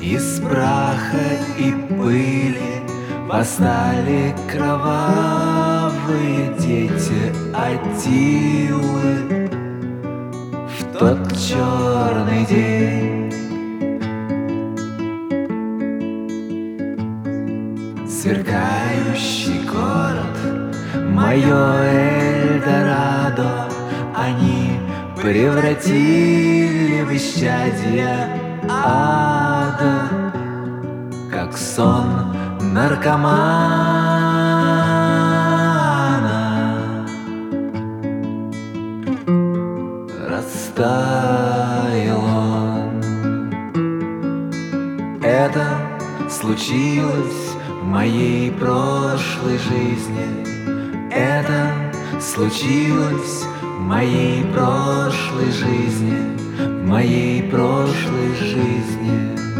Из праха и пыли восстали кровавые дети Аттилы в тот черный день. Сверкающий город, мое Эльдорадо, они превратили в исчадье ада, как сон наркомана. Растаял он. Это случилось в моей прошлой жизни. Это случилось в моей прошлой жизни, в моей прошлой жизни.